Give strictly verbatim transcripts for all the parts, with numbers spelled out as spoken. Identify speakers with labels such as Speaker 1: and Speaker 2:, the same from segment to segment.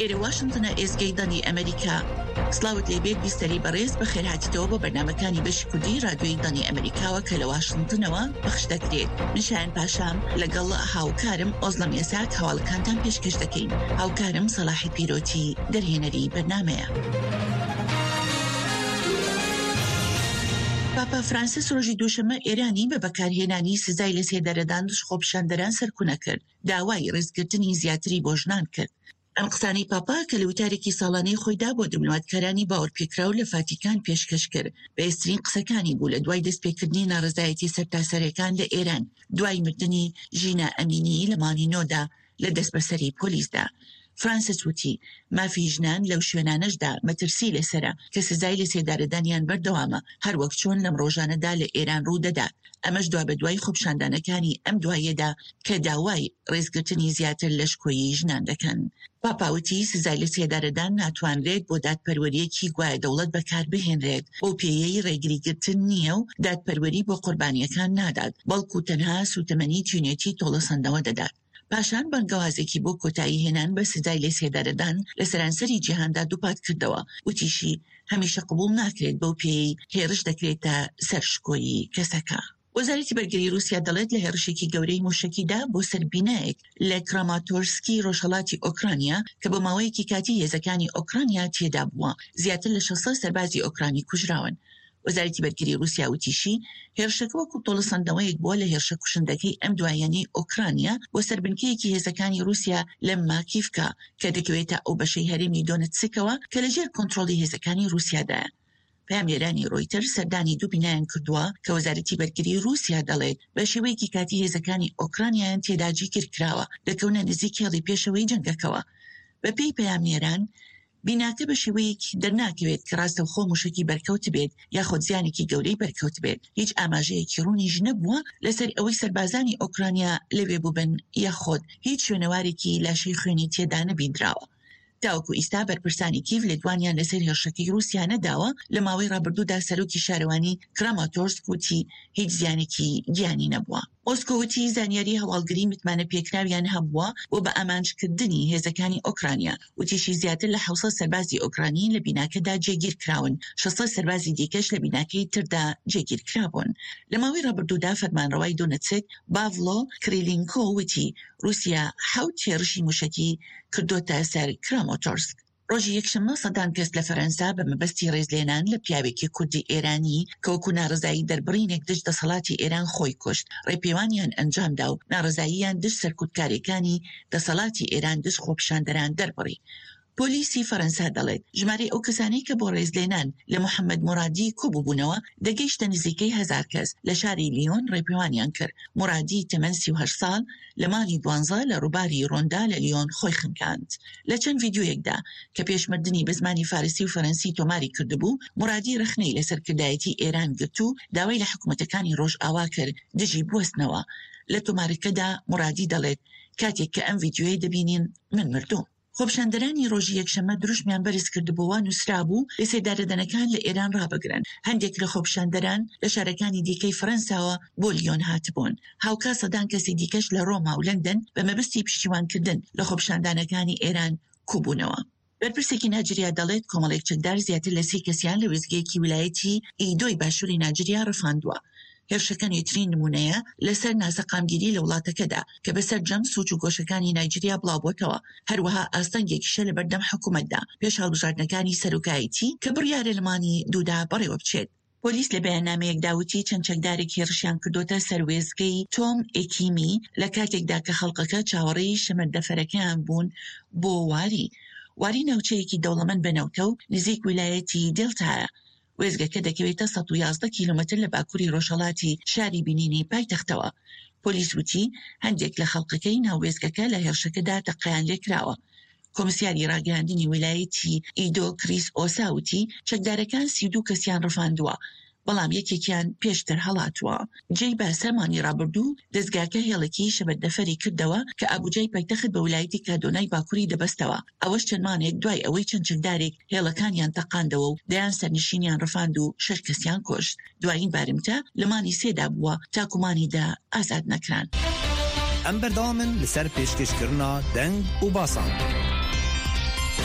Speaker 1: ئێرە واشنتنە ئێزگەی ئەمریکا سلااوت لێبێت بیستەری بەڕێز بە خێرهاتیتەوە بۆ بەرنامەکانی بەشی کوردی رادیۆی دانی ئەمریکاوە کە لە واشنتنەوە بەخش دەکرێت. نشان پاشام لەگەڵ هاوکارم ئۆزلەم ئێساک هەواڵەکانتان پێشکەش دەکەین. هاوکارم سەلاحی پیرۆتی دەرهێنەری بەرنامەیە. پاپا فرانسیس ڕۆژی دووشەمە ئێرانی بە بەکارهێنانی سزای لە سێدەرەدان دژخۆپشاندەران سەرکوونە کرد. داوای ڕێزگرتنی زیاتری بۆ ژنان کرد. ئەم قسانەی پاپا کە لە وتارێکی ساڵانەی خۆیدا بۆ دیپلۆماتکارانی باوەڕپێکراو لە ڤاتیکان پێشکەش کرد. بەهێزترین قسەکانی بوو لە دوای دەستپێکردنی ناڕزایەتی سەرتاسەرەکان لە ئێران دوای مردنی ژینە ئەمینی لە مانینۆدا لە دەستبەسەری پۆلیسدا. فرانسیس وتی مافی ژنان لەو شوێنانەشدا مەترسی لەسرە کە سزای لە سێدارەدانیان بەردەوامە هەروەک چۆن لەم ڕۆژانەدا لە ئێران ڕوودەدات. ئەمەش دوا بە دوای خۆپشاندانەکانی ئەم دوایەدا کە داوای ڕێزگرتنی زیاتر لە شکۆیی ژنان دەکەن. پاپاوتی سزای لە سێدارەدان ناتوانرێت بۆ دادپەروەریەکی گوایە دەوڵەت بەکار بهێنرێت بۆ پێیەی ڕێگریگرتن نییە و دادپەروەری بۆ قوربانیەکان نادات بەڵکو تەنها سوتەمەنی تونێتی تۆڵەسەندەوە دەدات. پاشان بەنگەوازێکی بۆ کۆتایی هێنان بە سزای لە سێدارەدان لە سەرانسەری جیهاندا دووپات کردەوە. وتیشی هەمیشە قبول ناکرێت بەو پێی هێرش دەکرێتە سەرشکۆیی کەسەکە. وەزارەتی بەرگری رووسیا دەڵێت لە هێرشێکی گەورەی موشکیدا بۆ سەربینایەک لە کراماتۆرسکی ڕۆژهەڵاتی ئۆکرانیا کە بە ماوەیەکی کاتی هێزەکانی ئۆکرانیا تێدا بووە. زیاتر لە شەشسەد سەربازی ئۆکرانی کوژراون. وەزارەتی بەرگری رووسیا وتیشی هێرشەکە وەکو تۆڵەسەندەوەیەک بووە لە هێرشە کوشندەکەی ئەم دوایەنی ئۆکرانیا بۆ سەربنکەیەکی هێزەکانی رووسیا لە ماکیڤکا کە دەکەوێتە ئەو بەشەی هەرێمی دۆنتسکەوە کە لەژێر کۆنتڕۆڵی هێزەکانی رووسیادایە. پامێرانی ڕۆیتەر سەردانی دوو بینایان کردووە کە وەزارەتی بەرگری رووسیا دەڵێت بە شێوەیەکی کاتی هێزەکانی ئۆکرانیان تێداجی کردکراوە دەکەونە نزیک هێڵی پێشەوەی جەنگەکەوە. بە پێی پامێران بیناکە بە شێوەیەکی دەرناکەوێت کە ڕاستە خۆ موشکی بەرکەوت بێت یاخۆ زیانێکی گەورەی بەرکەوت بێت. هیچ ئاماژەیەکی ڕوونیش نەبووە لەسەر ئەوەی سەربازانی ئۆکرانیا لەوێ بووبن یاخۆت هیچ شوێنەوارێکی لاشەی خوێنی تێدا نەبینراوە. تاوەکو ئیستا بەرپرسانی کیڤ لێدوانیان لەسەر هێرشەکەی رووسیا نەداوە. لە ماوەی ڕابردوودا سەرۆکی شارەوانی کراماتۆرسک وتی هیچ زیانێکی گیانی نەبووە. مۆسکۆوتی زانیاری هەواڵگری متمانە پێکراویان هەبووە و بە ئامانجکردنی هێزەکانی ئۆکرانیا. وتیشی زیاتر لە حوسە سەربازی ئۆکرانی لە بیناکەدا جێگیر کراون. شەشسەد سەربازی دیکەش لە بیناکەی تردا جێگیر کرابوون. لە ماوەی ڕابردوودا فەرمانڕەوای دۆنتسک باڤلۆ کریلینکۆ وتی رووسیا حەوت هێرشی موشکی کردوتە سەر کراماتۆرسک. ڕۆژی یەکشەممە سەدان کەس لە فەرەنسا بە مەبەستی ڕێزلێنان لە پیاوێکی کوردی ئێرانی کە وەکو ناڕزایی دەربڕینێک دژ دەسەڵاتی ئێران خۆی کوشت ڕێپێوانیان ئەنجامدا و ناڕزاییان دژ سەرکوتکارەکانی دەسەڵاتی ئێران دژ خۆپشاندەران دەربڕی. پۆلیسی فەرەنسا دەڵێت ژمارە ئەو کەسانەی کە بۆ ڕێزلێنان لە محەممەد مورادی کۆبووبوونەوە دەگەیشتە نزیکەی هەزار کەس. لە شاری لیۆن ڕێپێوانیان کرد. مورادی تەمەن سی و هەشت ساڵ لە ماڵی دوانزە لە ڕووباری ڕۆندا لە لیۆن خۆی خنکاند. لە چەند ڤیدیۆیەکدا کە پێشمردنی بە زمانی فارسی و فەرەنسی تۆماری کردبوو مورادی رەخنەی لەسەر کردایەتی ئێران گرت و داوای لە حکوومەتەکانی ڕۆژئاوا کرد دژی بوەستنەوە. لە تۆمارەکەدا مورادی دەڵێت کاتێک کە ئەم ڤیدیۆی دەبینین من مردوم. خۆپشاندەرانی ڕۆژی یەکشەمە دروشمیان بەرز کردبووە نووسرابوو لە سێدارەدەنەکان لە ئێران ڕابگرن. هەندێک لە خۆپشاندەران لە شارەکانی دیکەی فەرەنساوە بۆ لیۆن هاتبوون. هاوکا سەدان کەسی دیکەش لە ڕۆما و لەندەن بە مەبەستی پشتیوانکردن لە خۆپشاندانەکانی ئێران کوبوونەوە. بەرپرسێکی ناجریا دەڵێت کۆمەڵێک چەکدار زیاتر لە سی کەسیان لە وێستگەیەکی ویلایەتی ئیدۆی باشووری ناجریا ڕفاندووە. هێرشەکە نوێترین نمونەیە لەسەر ناسەقامگیری لە وڵاتەکەدا کە بەسەر جەم سووچ و گۆشەکانی نایجریا بڵاوبووەوە. هەروەها ئاستەنگێکیشە لە بەردەم حکوومەتدا پێش هەڵبژاردنەکانی سەرۆکایەتی کە بڕیارە لەمانی دوودا بەڕێوە بچێت. پۆلیس لە بەیاننامەیەک داوتی چەند چەکدارێک هێرشیان کردوتە سەر وێستگەی تۆم ئێکیمی لە کاتێکدا کە خەڵقەکە چاوەڕێی شەمەردەفەرەکەیان بوون بۆ واری. واری ناوچەیەکی دەوڵەمەند بەنەوتە و نزیک ویلایەتی دێڵتایە. وێزگەکە دەکەوێتە سەد و یازدە کیلومتر لە باکووری ڕۆژهەڵاتی شاری بینینی پایتەختەوە. پۆلیس وتی هەندێک لە خەڵقەکەی ناوێزگەکە لە هێرشەکەدا تەقەیان لێکراوە. کۆمسیاری ڕاگەاندنی ویلایەتی ئیدۆ کریس ئۆساوتی چەکدارەکان سی و دوو کەسیان ڕفاندووە بەڵام یەکێکیان پێشتر هەڵاتووە. جێی باسەمانی ڕابردوو دەستگاکە هێڵێکی شەبەردەفەری کردەوە کە ئابوجای پایتەخت بە ویلایەتی کادۆنای باکووری دەبەستەوە. ئەوەش چەند مانێک دوای ئەوەی چەند چەکدارێک هێڵەکانیان تەقاندەوە و دەیان سەرنشینیان ڕفاند و شەش کەسیان کوشت. دوایین بارمتە لە مانی سێدا بووە تاکومانیدا ئازاد نەکران.
Speaker 2: ئەم بەردەوامن لەسەر پێشکەشکردنا دەنگ و باسان.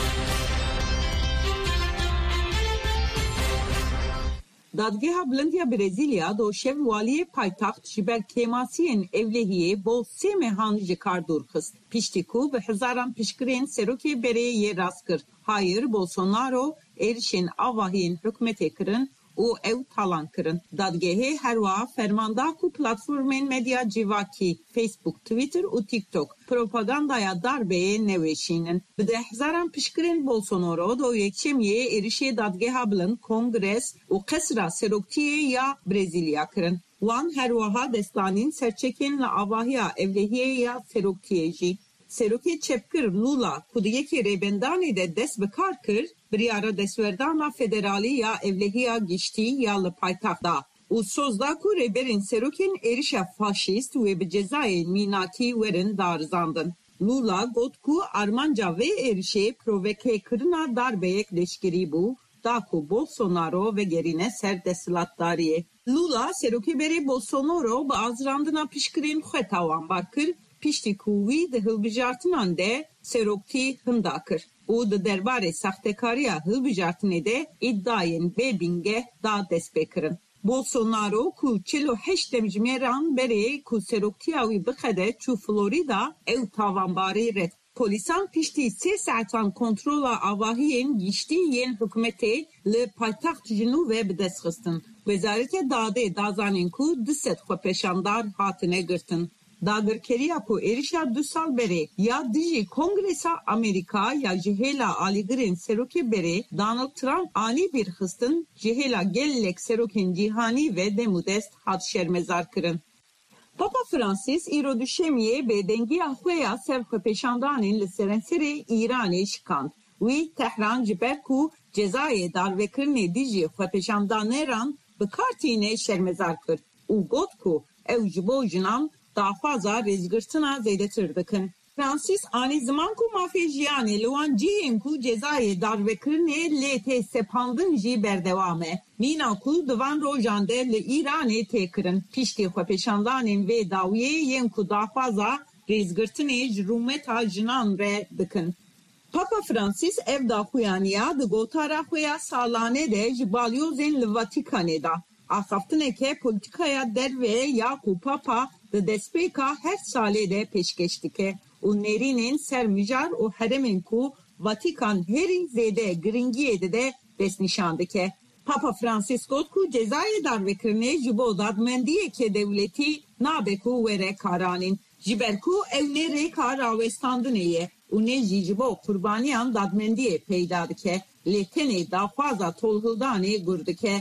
Speaker 2: Dadgeha Blindiya Brezilya doşev valiye paytaxt ji ber kemasiyên evlehiyê bo sê mehan ji kar dûrxist. Piştî ku bi hezaran piştgirên serokê berê yê rast kir. Hayır, Bolsonaro êrişên avahiyên hikûmetê kirin û ew talan kirin. Dadgehê her wiha fermanda ku platformên medya civakî Facebook, Twitter û TikTok propagandaya darbeyê neweşînin. Bi deh hezaran piştgirên Bolsonaro do yekşemiyê êrişê dadgeha bilind Kongres û qesra seroktiyê ya Brezilya kirin. Wan her wiha destanîn serçekên li avahiya evlehiyê ya seroktiyê jî. Serokê çepkir Lula ku di yekê rêbendanê de dest bi kar kir, biryara destwerdana federalî ya evlehiya giştî ya li paytaxta. û sozda ku rêberên serokên êrişa faşîst wê bi cezayên mînakî werin darizandin. Lula got ku armanca vê êrişê provokekirina darbeyek leşkerî bû, da ku Bolsonaro vegerîne ser desthilatdariyê. Lula serokêberê Bolsonaro bi azrandina piştgirên xwe tawanbar kir, piştî ku wî di hilbijartinan de seroktî hinda kir û di derbarê saxtekariya hilbijartinê de îddiayên bêbîngeh da dest pê kirin. Bolsonaro ku çil û heşt demjimêran berê ku seroktiya wî bixede çû Florida ew tawanbarî red. Polisan piştî sê saetan kontrola avahiyên giştî yên hikûmetê li paytaxt ji nû ve bi dest xistin. Wezareta Dadê dazanîn ku du sed xwepeşandar hatine girtin. Dagirkeriya ku êrişa du sal berê ya dijî Kongresa Amerika ya ji hêla alîgirên serokê berê Donald Trump anî bir xistin ji hêla gelek serokên cîhanî ve demûdest hat şermezar kirin. Papa Francis îro duşemiyê bêdengiya xwe ya serxwepeşandanên li serenserê Îranê şikand. Wî Tehran ji ber ku cezayê darvekirinê dijî xwepeşandaneran bi kartînê şermezar kir û got ku ew ji bo jinan daxwaza rêzgirtina zêdetir dikin. Francis anî ziman ku mafê jiyanê li wan cihên ku cezayê darvekirinê lê tê sepandin jî berdewam e. Mîna ku di van rojan de li Îranê tê kirin. Piştî xwepeşandanên vê dawiyê yên ku daxwaza rêzgirtinê ji rûmeta jinan re dikin. Papa Francis ev daxuyaniya di gotara xwe ya salane de ji balyozên li Vatikanê da. Axaftineke politikaya derve ya ku Papa di destpêka her salê de pêşkeş dike û nêrînên sermijar û heremên ku Vatikan herî zêde giringiyê de de destnîşan dike. Papa Francis got ku cezayê darvekirinê ji bo dadmendiyeke dewletî nabe ku were karanîn. Ji ber ku ew nê rêka rawestandinê ye û nê jî ji bo qurbaniyan dadmendiyê peyda dike. Lê tenê daxwaza tolhildanê gur dike.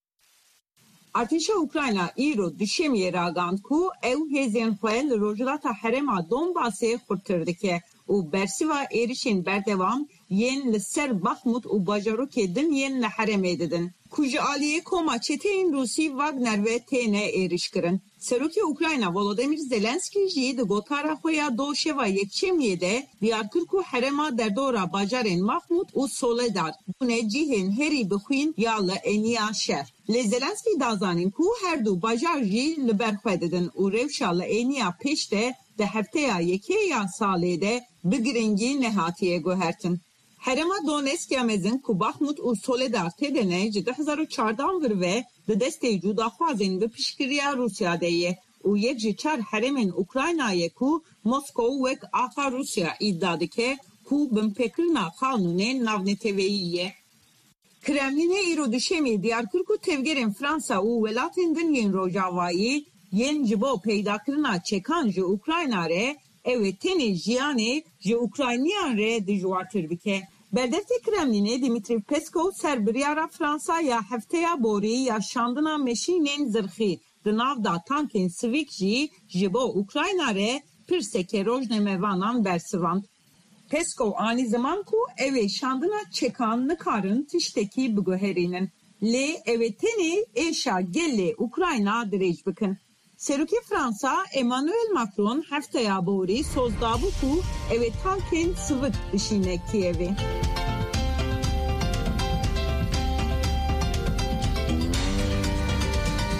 Speaker 2: Artêşa Ukrayna îro duşemiyê ragand ku ew hêzên xwe li rojhilata herêma Donbasê xurtir dike û bersiva êrişên berdewam yên li ser Baxmut û bajarokê din yên li herêmê didin. Ku ji aliyê koma çeteyên Rûsî Wagner ve têne êrişkirin. Serokê Ukrayna Volodymyr Zelenskî jî di gotara xwe ya doşeva yekçemiyê de diyar kir ku herêma derdora bajarên Baxmut û Soledar bûne cihên herî bixwîn ya li eniya şer. Lê Zelenskî dazanîn ku her du bajar jî li ber xwe didin û rewşa li eniya pêş de di hefteya yekê ya salê de bi giringî nehatiye guhertin. Herêma Donetskya mezin ku Baxmut û Soledar têdene ji du hezar û çardan vir ve di destê cudaxwazên bi piştgiriya Rûsya de ye û yek ji çar herêmên Ukraynayê ku Moskow wek axa Rûsya îddia dike ku binpêkirina qanûnên navneteweyî ye. Kremlinê îro duşemê diyar kir ku tevgerên Fransa û welatên din yên Rojavayî yên ji bo peydakirina çekan ji Ukrayna re ew ê tenê jiyanê ji Ukrayniyan re dijwartir bike. Berdeftê Kremlinê Dmitry Peskov ser biryara Fransa ya hefteya borî ya şandina meşînên zirxî di nav da tankên sivîk jî ji bo Ukrayna re pirseke rojnamevanan bersivand. Peskov anî ziman ku ew ê şandina çekan nikarin tiştekî biguherînin. Lê ew ê tenê êşa gelê Ukrayna dirêj bikin. Serokê Fransa Emmanuel Macron hefteya borî sozdabû ku ew ê tankên sivik bişîne Kievê.